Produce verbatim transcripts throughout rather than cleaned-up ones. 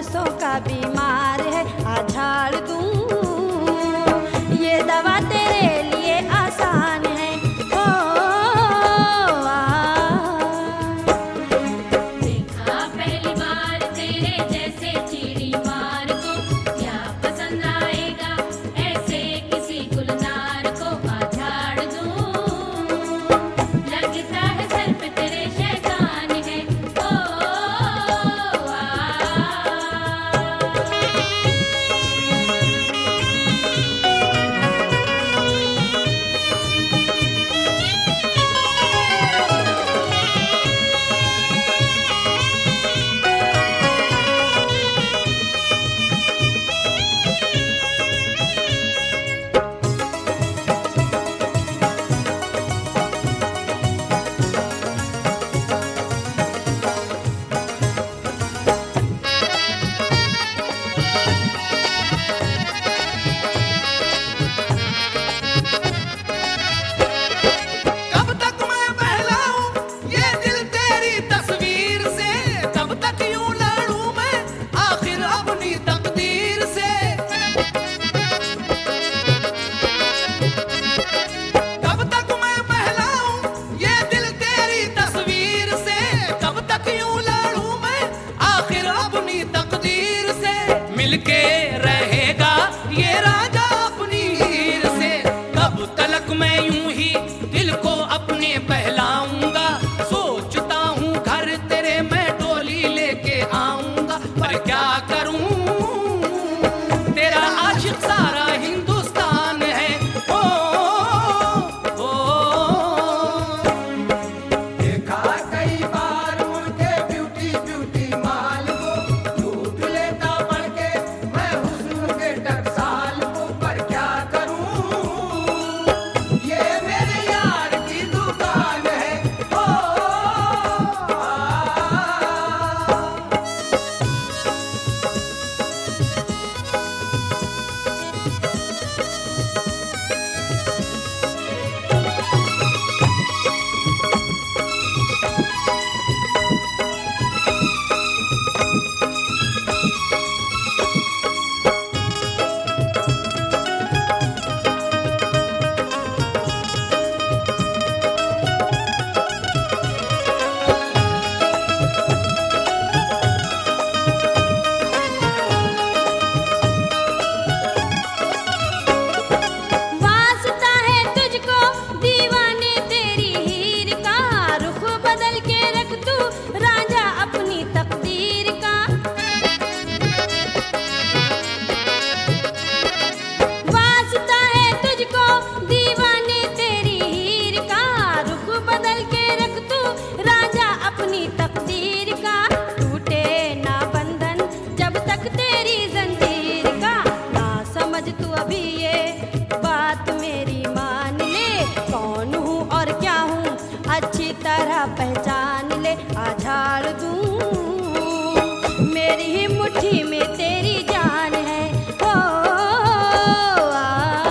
बरसों का बीमार है, आ झाड़ दूं ये दवा तेरे लिए आसान है। ओ आ देखा पहली बार तेरे जैसे चिड़ी मार को, क्या पसंद आएगा ऐसे किसी गुलजार को, आ झाड़ दूं लगता है सर पे तेरे शैतान है। ओ आ कब तक मैं बहलाऊं ये दिल तेरी तस्वीर से, कब तक यूं लड़ूं मैं आखिर अपनी तकदीर से। कब तक मैं बहलाऊं ये दिल तेरी तस्वीर से, कब तक यूं लड़ूं मैं आखिर अपनी तकदीर से। मिलके रहेगा ये राजा अपनी हीर से, कब तलक मैं यूं ही दिल को अपने बहलाऊंगा। सोचता हूँ घर तेरे मैं डोली लेके आऊंगा, पर क्या करूं तेरा आशिक सारा हिंदुस्तान है। ओ, ओ, देखा कई बार उनके ब्यूटी ब्यूटी माल को, लूट लेता बढ़ के मैं हुस्न के टकसाल को, पर क्या करूं ये मेरे यार की दुकान है। ओ आ, वास्ता है तुझको दीवाने तेरी हीर का, रुख बदल के रख तू राजा अपनी तकदीर का। वास्ता है तुझको दीवाने तेरी हीर का, रुख बदल के रख तू राजा अपनी तकदीर का। टूटे ना बंधन जब तक तेरी जंजीर का, ना समझ तू अभी ये बात मेरी मान ले, कौन हूँ और क्या हूँ अच्छी तरह पहचान ले। आ झाड़ दूं मेरी ही मुट्ठी में तेरी जान है। ओ आ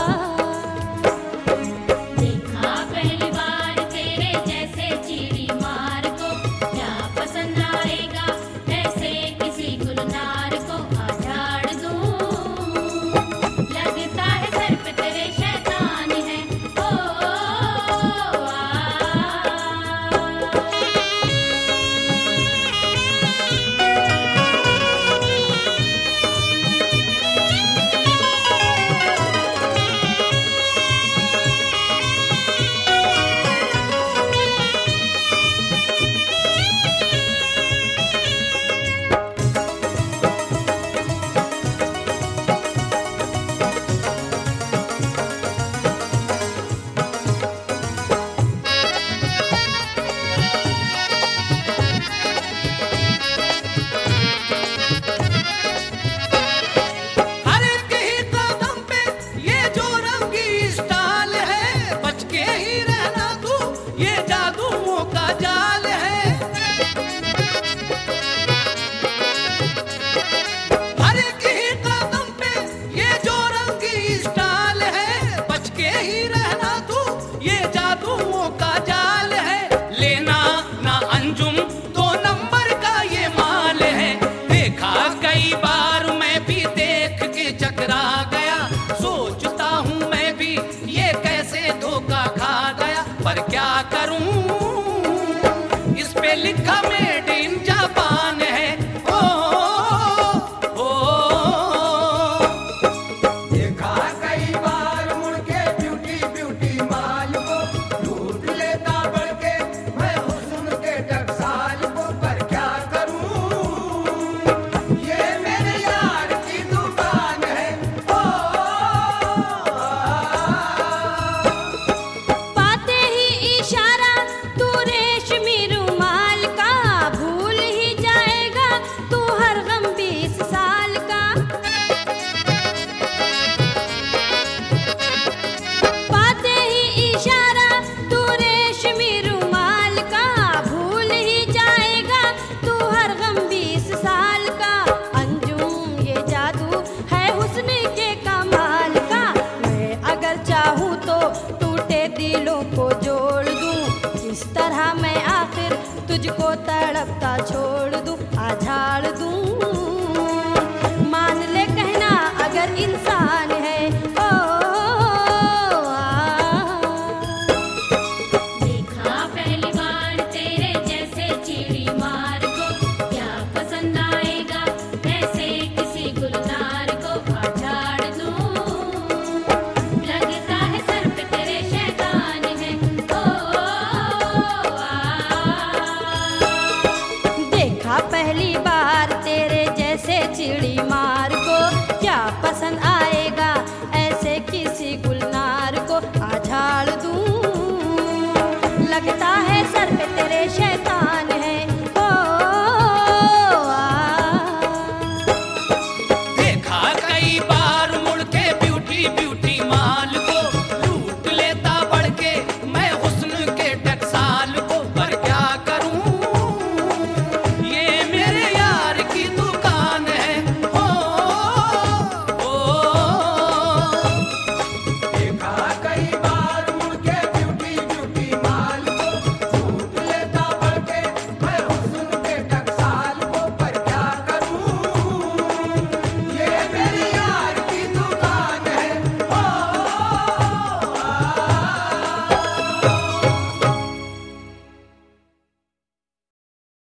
देखा पहली बार तेरे जैसे चिड़ी मार को, क्या पसंद आएगा तुझको तड़पता छोड़ दूं, आझाड़ दूं। मान ले कहना अगर इंसान है ओ, आ। देखा पहली बार तेरे जैसे चिड़ी मार को, क्या पसंद आएगा ऐसे किसी गुलजार को, आझाड़ दूं। लगता है सर पे तेरे शैतान है ओ, आ। देखा पहली बार तेरे जैसे चिड़ी मार को, क्या पसंद आएगा ऐसे किसी गुलनार को, आझाड़ दूं। लगता है सर पे तेरे शैतान